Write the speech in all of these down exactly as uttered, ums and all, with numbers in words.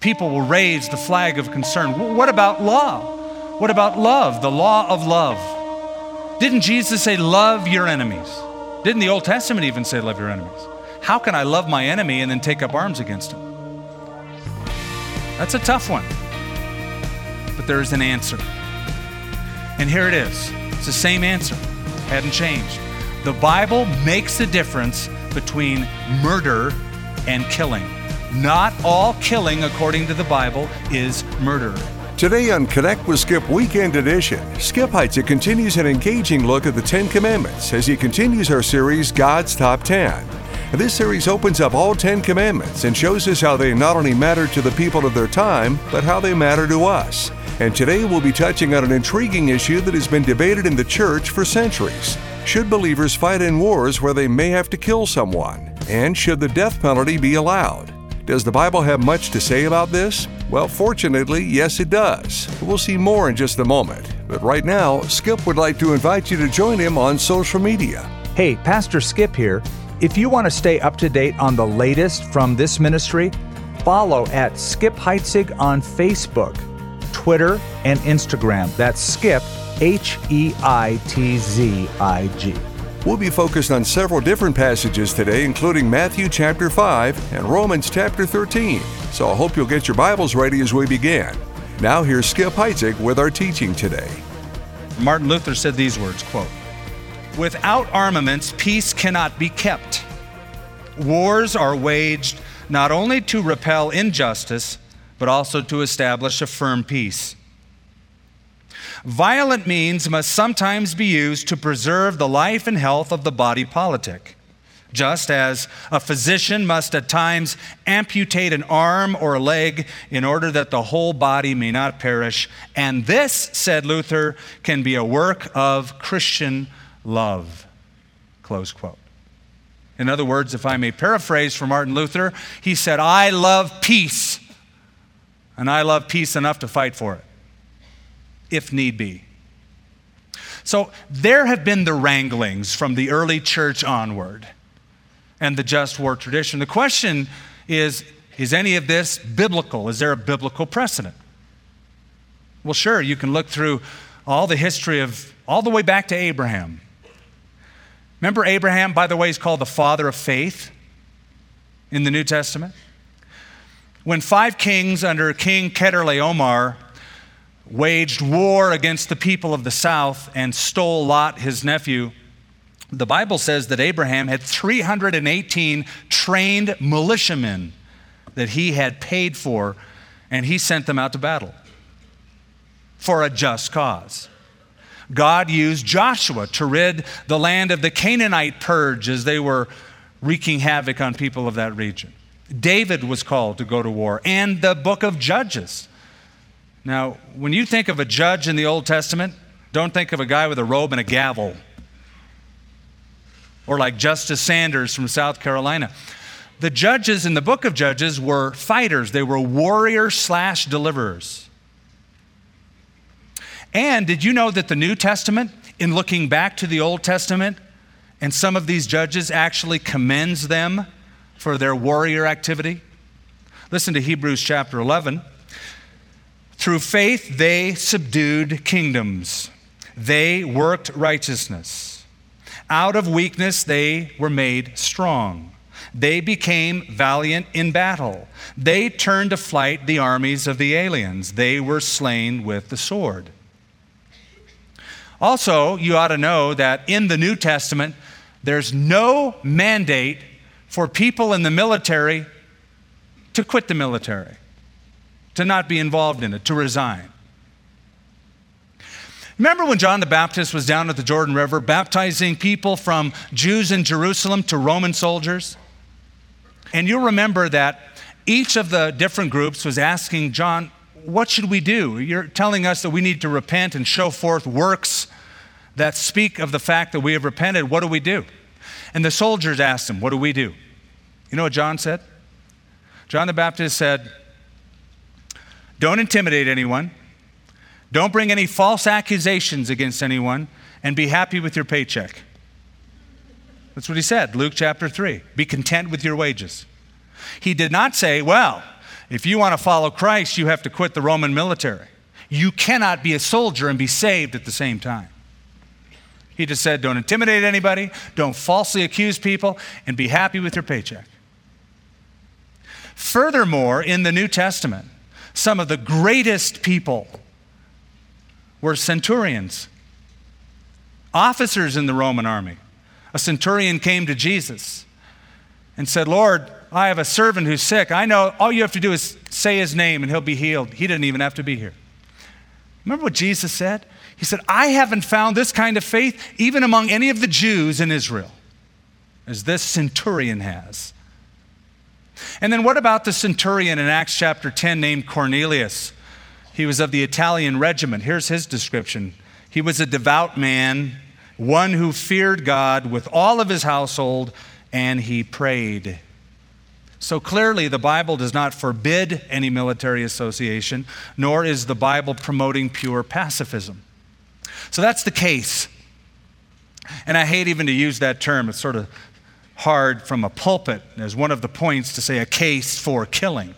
people will raise the flag of concern. What about law? What about love, the law of love? Didn't Jesus say, love your enemies? Didn't the Old Testament even say, love your enemies? How can I love my enemy and then take up arms against him? That's a tough one. But there is an answer. And here it is. It's the same answer. Hadn't changed. The Bible makes the difference between murder and killing. Not all killing, according to the Bible, is murder. Today on Connect with Skip Weekend Edition, Skip Heitzig continues an engaging look at the Ten Commandments as he continues our series, God's Top Ten. This series opens up all Ten Commandments and shows us how they not only matter to the people of their time, but how they matter to us. And today we'll be touching on an intriguing issue that has been debated in the church for centuries. Should believers fight in wars where they may have to kill someone? And should the death penalty be allowed? Does the Bible have much to say about this? Well, fortunately, yes, it does. We'll see more in just a moment. But right now, Skip would like to invite you to join him on social media. Hey, Pastor Skip here. If you want to stay up to date on the latest from this ministry, follow at Skip Heitzig on Facebook, Twitter, and Instagram. That's Skip, H E I T Z I G. We'll be focused on several different passages today, including Matthew chapter five and Romans chapter thirteen. So I hope you'll get your Bibles ready as we begin. Now here's Skip Heitzig with our teaching today. Martin Luther said these words, quote, "Without armaments, peace cannot be kept. Wars are waged not only to repel injustice, but also to establish a firm peace. Violent means must sometimes be used to preserve the life and health of the body politic, just as a physician must at times amputate an arm or a leg in order that the whole body may not perish. And this," said Luther, "can be a work of Christian love." Close quote. In other words, if I may paraphrase from Martin Luther, he said, I love peace, and I love peace enough to fight for it, if need be. So there have been the wranglings from the early church onward and the just war tradition. The question is, is any of this biblical? Is there a biblical precedent? Well, sure, you can look through all the history of, all the way back to Abraham. Remember Abraham, by the way, is called the father of faith in the New Testament. When five kings under King Chedorlaomer waged war against the people of the south and stole Lot, his nephew, the Bible says that Abraham had three hundred eighteen trained militiamen that he had paid for, and he sent them out to battle for a just cause. God used Joshua to rid the land of the Canaanite purge as they were wreaking havoc on people of that region. David was called to go to war, and the book of Judges. Now, when you think of a judge in the Old Testament, don't think of a guy with a robe and a gavel, or like Justice Sanders from South Carolina. The judges in the book of Judges were fighters. They were warriors slash deliverers. And did you know that the New Testament, in looking back to the Old Testament, and some of these judges actually commends them for their warrior activity? Listen to Hebrews chapter eleven. Through faith they subdued kingdoms. They worked righteousness. Out of weakness they were made strong. They became valiant in battle. They turned to flight the armies of the aliens. They were slain with the sword. Also, you ought to know that in the New Testament, there's no mandate for people in the military to quit the military, to not be involved in it, to resign. Remember when John the Baptist was down at the Jordan River baptizing people from Jews in Jerusalem to Roman soldiers? And you'll remember that each of the different groups was asking John, what should we do? You're telling us that we need to repent and show forth works that speak of the fact that we have repented. What do we do? And the soldiers asked him, what do we do? You know what John said? John the Baptist said, don't intimidate anyone. Don't bring any false accusations against anyone, and be happy with your paycheck. That's what he said, Luke chapter three. Be content with your wages. He did not say, well, If you want to follow Christ, you have to quit the Roman military. You cannot be a soldier and be saved at the same time. He just said, don't intimidate anybody, don't falsely accuse people, and be happy with your paycheck. Furthermore, in the New Testament, some of the greatest people were centurions, officers in the Roman army. A centurion came to Jesus and said, Lord, I have a servant who's sick. I know all you have to do is say his name and he'll be healed. He didn't even have to be here. Remember what Jesus said? He said, I haven't found this kind of faith even among any of the Jews in Israel as this centurion has. And then what about the centurion in Acts chapter ten named Cornelius? He was of the Italian regiment. Here's his description. He was a devout man, one who feared God with all of his household, and he prayed. So clearly, the Bible does not forbid any military association, nor is the Bible promoting pure pacifism. So that's the case. And I hate even to use that term. It's sort of hard from a pulpit as one of the points to say a case for killing.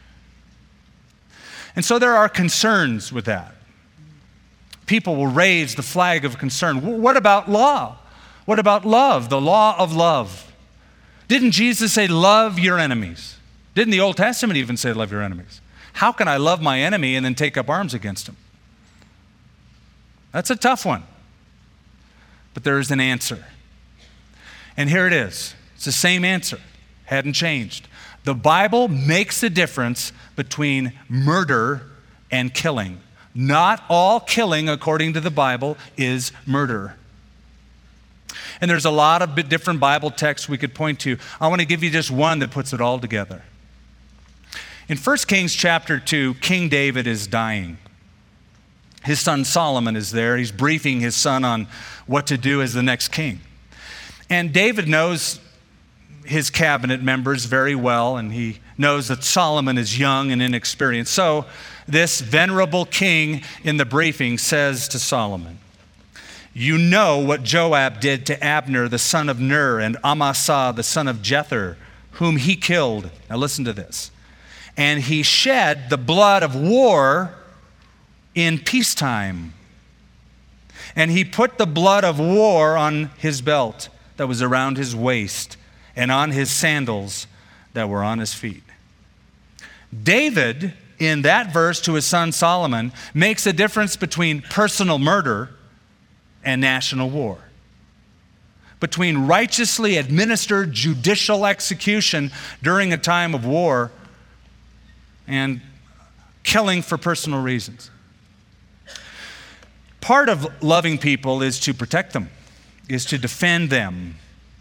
And so there are concerns with that. People will raise the flag of concern. What about law? What about love, the law of love? Didn't Jesus say, love your enemies? Didn't the Old Testament even say, love your enemies? How can I love my enemy and then take up arms against him? That's a tough one. But there is an answer. And here it is. It's the same answer. Hadn't changed. The Bible makes a difference between murder and killing. Not all killing, according to the Bible, is murder. And there's a lot of different Bible texts we could point to. I want to give you just one that puts it all together. In First Kings chapter two, King David is dying. His son Solomon is there. He's briefing his son on what to do as the next king. And David knows his cabinet members very well, and he knows that Solomon is young and inexperienced. So this venerable king in the briefing says to Solomon, you know what Joab did to Abner, the son of Ner, and Amasa, the son of Jether, whom he killed. Now listen to this. And he shed the blood of war in peacetime. And he put the blood of war on his belt that was around his waist and on his sandals that were on his feet. David, in that verse to his son Solomon, makes a difference between personal murder and national war, between righteously administered judicial execution during a time of war and killing for personal reasons. Part of loving people is to protect them, is to defend them.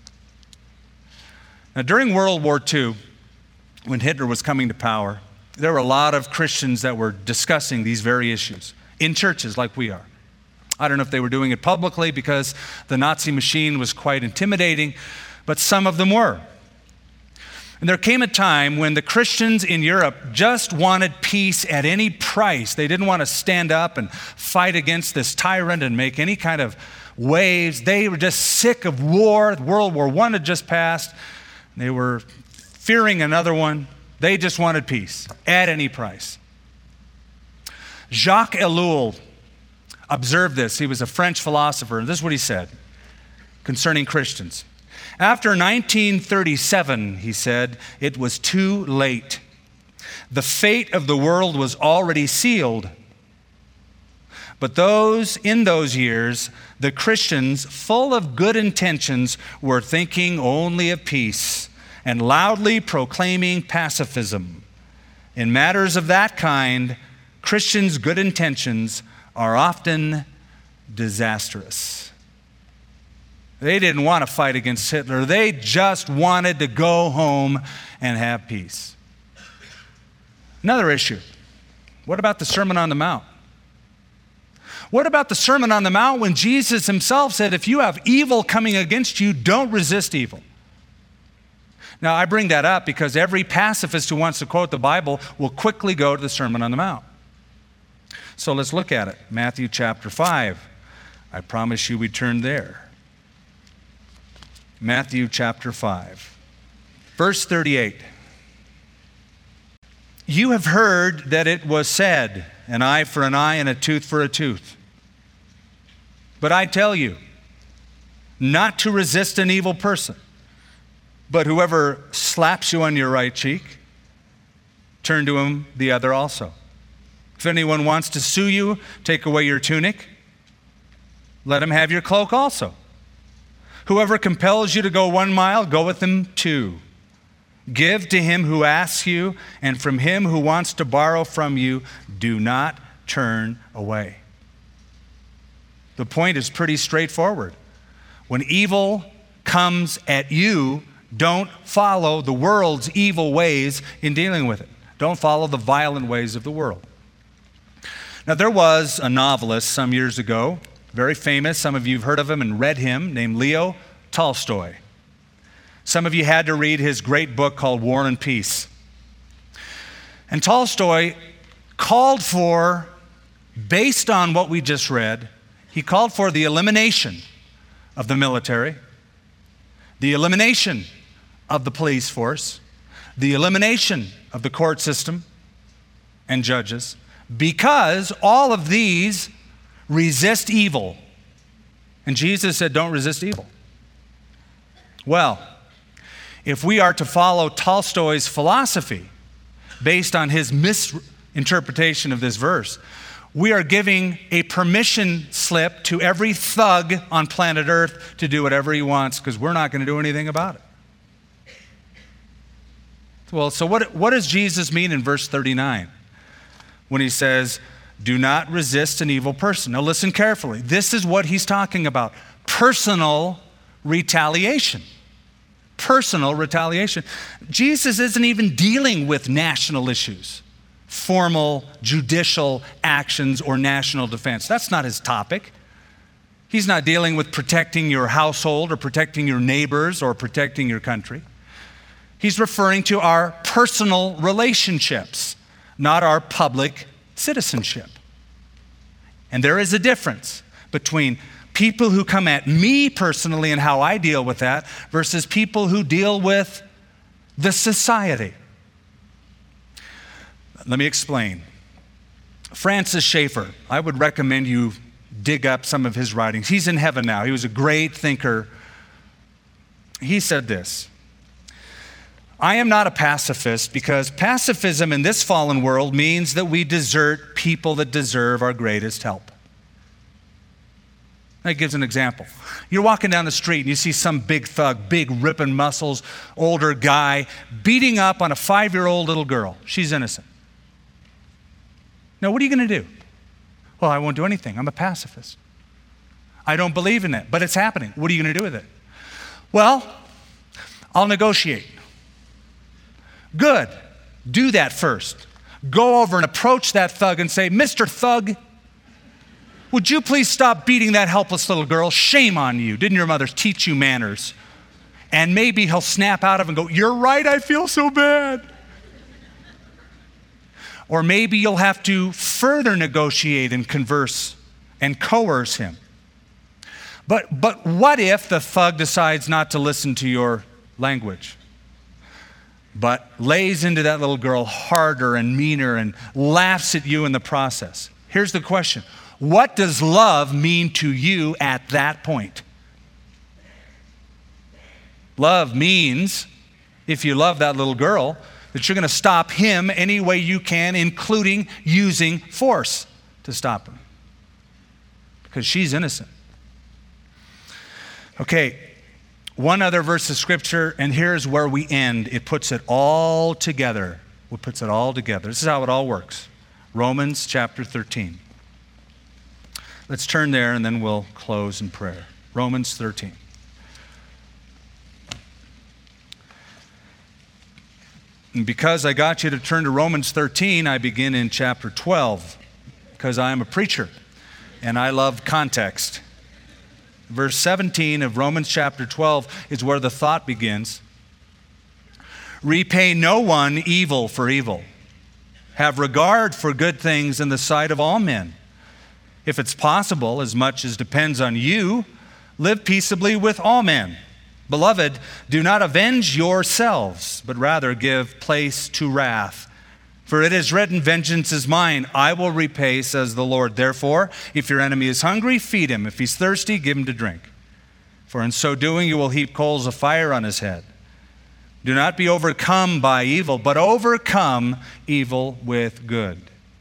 Now, during World War Two, when Hitler was coming to power, there were a lot of Christians that were discussing these very issues in churches like we are. I don't know if they were doing it publicly because the Nazi machine was quite intimidating, but some of them were. And there came a time when the Christians in Europe just wanted peace at any price. They didn't want to stand up and fight against this tyrant and make any kind of waves. They were just sick of war. World War One had just passed. They were fearing another one. They just wanted peace at any price. Jacques Ellul observed this. He was a French philosopher, and this is what he said concerning Christians. After nineteen thirty-seven, he said, it was too late. The fate of the world was already sealed. But those, in those years, the Christians, full of good intentions, were thinking only of peace and loudly proclaiming pacifism. In matters of that kind, Christians' good intentions are often disastrous. They didn't want to fight against Hitler. They just wanted to go home and have peace. Another issue. What about the Sermon on the Mount? What about the Sermon on the Mount when Jesus himself said, if you have evil coming against you, don't resist evil? Now, I bring that up because every pacifist who wants to quote the Bible will quickly go to the Sermon on the Mount. So let's look at it. Matthew chapter five. I promise you we turn there. Matthew chapter five. Verse thirty-eight. You have heard that it was said, an eye for an eye and a tooth for a tooth. But I tell you, not to resist an evil person, but whoever slaps you on your right cheek, turn to him the other also. If anyone wants to sue you, take away your tunic, let him have your cloak also. Whoever compels you to go one mile, go with him two. Give to him who asks you, and from him who wants to borrow from you, do not turn away. The point is pretty straightforward. When evil comes at you, don't follow the world's evil ways in dealing with it. Don't follow the violent ways of the world. Now, there was a novelist some years ago, very famous, some of you have heard of him and read him, named Leo Tolstoy. Some of you had to read his great book called War and Peace. And Tolstoy called for, based on what we just read, he called for the elimination of the military, the elimination of the police force, the elimination of the court system and judges, because all of these resist evil. And Jesus said, don't resist evil. Well, if we are to follow Tolstoy's philosophy based on his misinterpretation of this verse, we are giving a permission slip to every thug on planet Earth to do whatever he wants, because we're not going to do anything about it. Well, so what, what does Jesus mean in verse thirty-nine when he says, do not resist an evil person? Now listen carefully. This is what he's talking about. Personal retaliation. Personal retaliation. Jesus isn't even dealing with national issues, formal judicial actions or national defense. That's not his topic. He's not dealing with protecting your household or protecting your neighbors or protecting your country. He's referring to our personal relationships, not our public citizenship. And there is a difference between people who come at me personally and how I deal with that versus people who deal with the society. Let me explain. Francis Schaeffer, I would recommend you dig up some of his writings. He's in heaven now. He was a great thinker. He said this: I am not a pacifist because pacifism in this fallen world means that we desert people that deserve our greatest help. That gives an example. You're walking down the street and you see some big thug, big ripping muscles, older guy, beating up on a five-year-old little girl. She's innocent. Now, what are you going to do? Well, I won't do anything. I'm a pacifist. I don't believe in it, but it's happening. What are you going to do with it? Well, I'll negotiate. Good. Do that first. Go over and approach that thug and say, Mister Thug, would you please stop beating that helpless little girl? Shame on you. Didn't your mother teach you manners? And maybe he'll snap out of it and go, you're right, I feel so bad. Or maybe you'll have to further negotiate and converse and coerce him. But, but what if the thug decides not to listen to your language, but lays into that little girl harder and meaner and laughs at you in the process? Here's the question. What does love mean to you at that point? Love means, if you love that little girl, that you're going to stop him any way you can, including using force to stop him, because she's innocent. Okay, one other verse of Scripture, and here's where we end. It puts it all together. It puts it all together. This is how it all works. Romans chapter thirteen. Let's turn there and then we'll close in prayer. Romans thirteen. And because I got you to turn to Romans thirteen, I begin in chapter twelve, because I am a preacher and I love context. Verse seventeen of Romans chapter twelve is where the thought begins. Repay no one evil for evil. Have regard for good things in the sight of all men. If it's possible, as much as depends on you, live peaceably with all men. Beloved, do not avenge yourselves, but rather give place to wrath. For it is written, vengeance is mine, I will repay, says the Lord. Therefore, if your enemy is hungry, feed him. If he's thirsty, give him to drink. For in so doing, you will heap coals of fire on his head. Do not be overcome by evil, but overcome evil with good.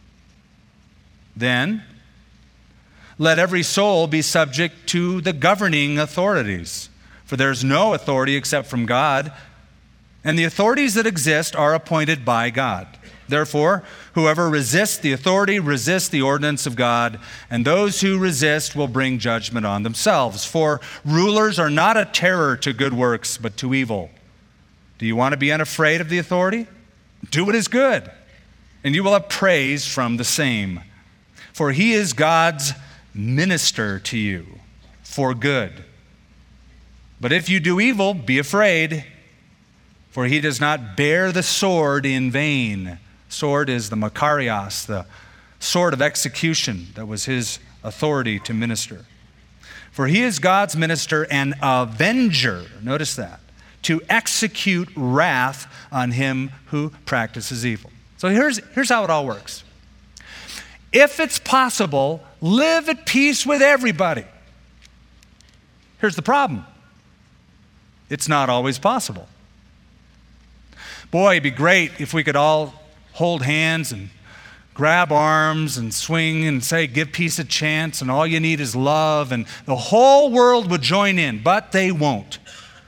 Then, let every soul be subject to the governing authorities. For there is no authority except from God, and the authorities that exist are appointed by God. Therefore, whoever resists the authority resists the ordinance of God, and those who resist will bring judgment on themselves. For rulers are not a terror to good works, but to evil. Do you want to be unafraid of the authority? Do what is good, and you will have praise from the same. For he is God's minister to you for good. But if you do evil, be afraid, for he does not bear the sword in vain. Sword is the Makarios, the sword of execution that was his authority to minister. For he is God's minister and avenger, notice that, to execute wrath on him who practices evil. So here's, here's how it all works. If it's possible, live at peace with everybody. Here's the problem. It's not always possible. Boy, it'd be great if we could all hold hands and grab arms and swing and say, give peace a chance, and all you need is love, and the whole world would join in, but they won't.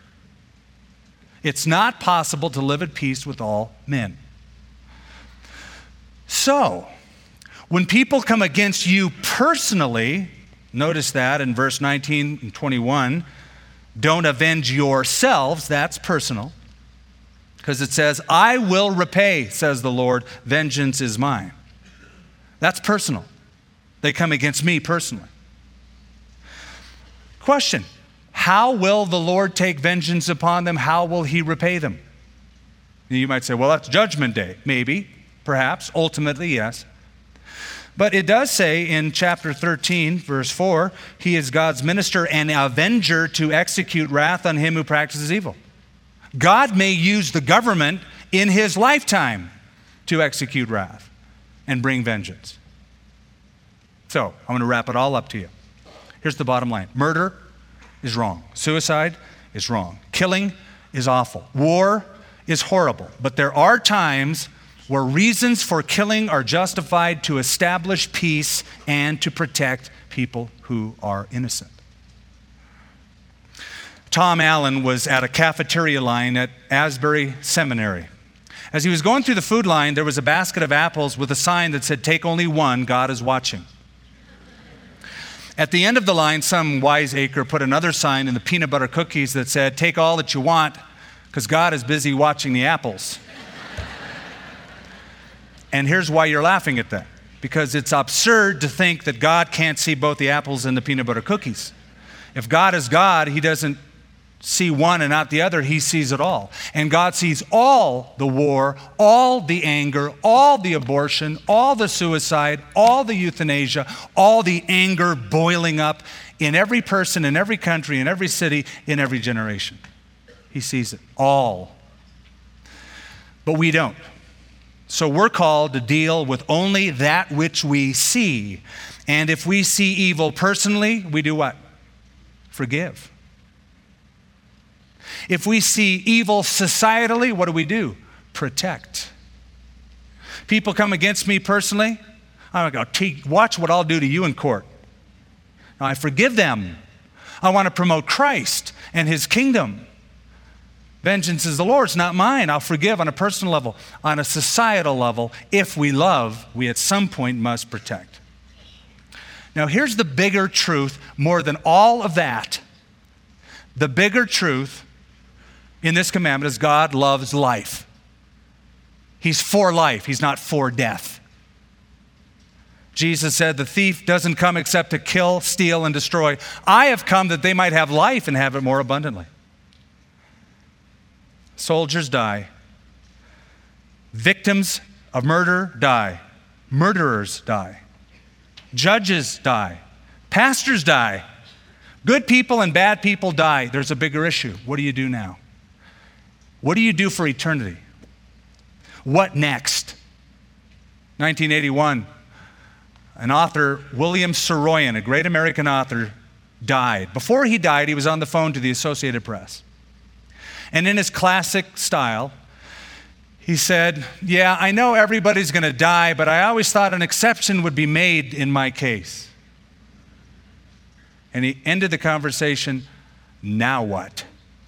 It's not possible to live at peace with all men. So, when people come against you personally, notice that in verse nineteen and twenty-one, don't avenge yourselves, that's personal. Because it says, I will repay, says the Lord, vengeance is mine. That's personal. They come against me personally. Question, how will the Lord take vengeance upon them? How will he repay them? You might say, well, that's judgment day. Maybe, perhaps, ultimately, yes. But it does say in chapter thirteen, verse four, he is God's minister and avenger to execute wrath on him who practices evil. God may use the government in his lifetime to execute wrath and bring vengeance. So, I'm going to wrap it all up to you. Here's the bottom line. Murder is wrong. Suicide is wrong. Killing is awful. War is horrible. But there are times where reasons for killing are justified to establish peace and to protect people who are innocent. Tom Allen was at a cafeteria line at Asbury Seminary. As he was going through the food line, there was a basket of apples with a sign that said, take only one, God is watching. At the end of the line, some wiseacre put another sign in the peanut butter cookies that said, take all that you want, because God is busy watching the apples. And here's why you're laughing at that. Because it's absurd to think that God can't see both the apples and the peanut butter cookies. If God is God, he doesn't see one and not the other. He sees it all. And God sees all the war, all the anger, all the abortion, all the suicide, all the euthanasia, all the anger boiling up in every person, in every country, in every city, in every generation. He sees it all. But we don't. So we're called to deal with only that which we see. And if we see evil personally, we do what? Forgive. If we see evil societally, what do we do? Protect. People come against me personally, I go, watch what I'll do to you in court. Now, I forgive them. I want to promote Christ and his kingdom. Vengeance is the Lord's, not mine. I'll forgive on a personal level. On a societal level, if we love, we at some point must protect. Now, here's the bigger truth more than all of that. The bigger truth in this commandment is God loves life. He's for life. He's not for death. Jesus said, the thief doesn't come except to kill, steal, and destroy. I have come that they might have life and have it more abundantly. Soldiers die. Victims of murder die. Murderers die. Judges die. Pastors die. Good people and bad people die. There's a bigger issue. What do you do now? What do you do for eternity? What next? nineteen eighty-one, an author, William Saroyan, a great American author, died. Before he died, he was on the phone to the Associated Press. And in his classic style, he said, "Yeah, I know everybody's going to die, but I always thought an exception would be made in my case." And he ended the conversation, "Now what?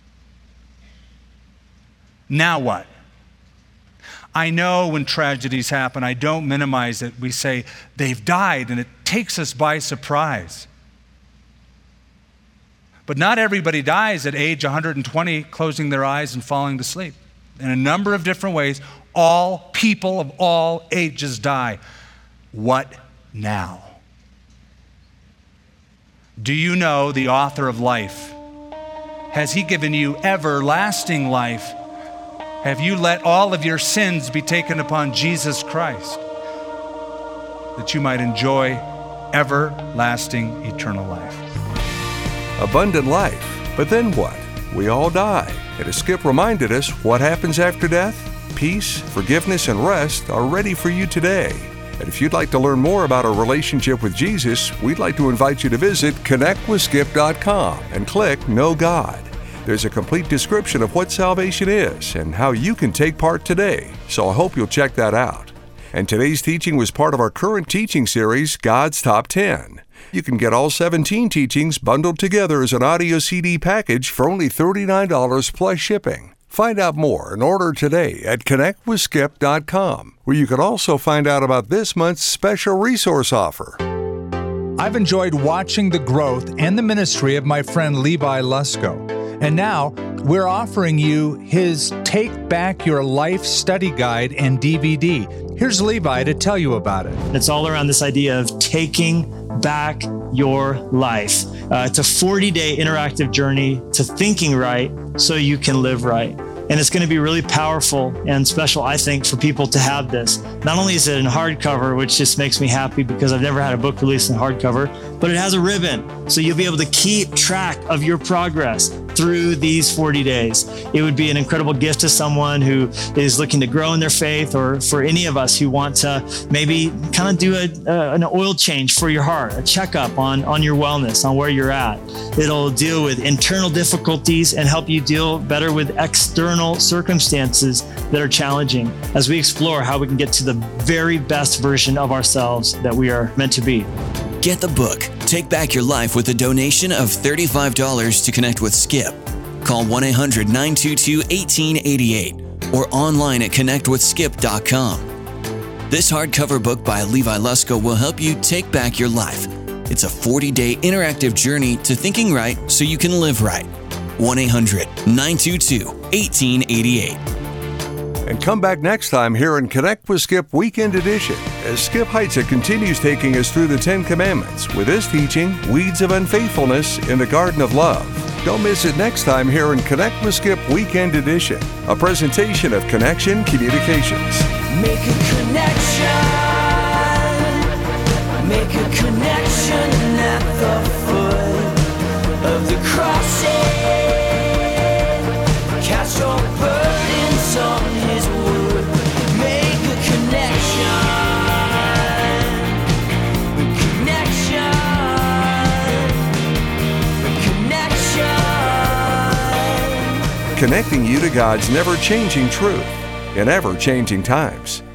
Now what?" I know when tragedies happen, I don't minimize it. We say, they've died, and it takes us by surprise. But not everybody dies at age one hundred twenty, closing their eyes and falling to sleep. In a number of different ways, all people of all ages die. What now? Do you know the author of life? Has he given you everlasting life? Have you let all of your sins be taken upon Jesus Christ, that you might enjoy everlasting eternal life? Abundant life, but then what? We all die. And as Skip reminded us, what happens after death? Peace, forgiveness, and rest are ready for you today. And if you'd like to learn more about our relationship with Jesus, we'd like to invite you to visit connect with skip dot com and click Know God. There's a complete description of what salvation is and how you can take part today, so I hope you'll check that out. And today's teaching was part of our current teaching series, God's Top ten. You can get all seventeen teachings bundled together as an audio C D package for only thirty-nine dollars plus shipping. Find out more and order today at connect with skip dot com, where you can also find out about this month's special resource offer. I've enjoyed watching the growth and the ministry of my friend Levi Lusko. And now we're offering you his Take Back Your Life study guide and D V D. Here's Levi to tell you about it. It's all around this idea of taking back your life. Uh, it's a forty-day interactive journey to thinking right so you can live right. And it's going to be really powerful and special, I think, for people to have this. Not only is it in hardcover, which just makes me happy because I've never had a book released in hardcover, but it has a ribbon. So you'll be able to keep track of your progress through these forty days. It would be an incredible gift to someone who is looking to grow in their faith, or for any of us who want to maybe kind of do a, uh, an oil change for your heart, a checkup on, on your wellness, on where you're at. It'll deal with internal difficulties and help you deal better with external circumstances that are challenging as we explore how we can get to the very best version of ourselves that we are meant to be. Get the book, Take Back Your Life, with a donation of thirty-five dollars to connect with Skip. Call one eight hundred nine two two one eight eight eight or online at connect with skip dot com. This hardcover book by Levi Lusko will help you take back your life. It's a forty-day interactive journey to thinking right so you can live right. one eight hundred nine two two one eight eight eight. And come back next time here in Connect with Skip Weekend Edition as Skip Heitzig continues taking us through the Ten Commandments with his teaching, Weeds of Unfaithfulness in the Garden of Love. Don't miss it next time here in Connect with Skip Weekend Edition, a presentation of Connection Communications. Make a connection, make a connection at the foot of the cross. Cast your burdens on his wood. Make a connection, a connection, a connection. Connecting you to God's never-changing truth in ever-changing times.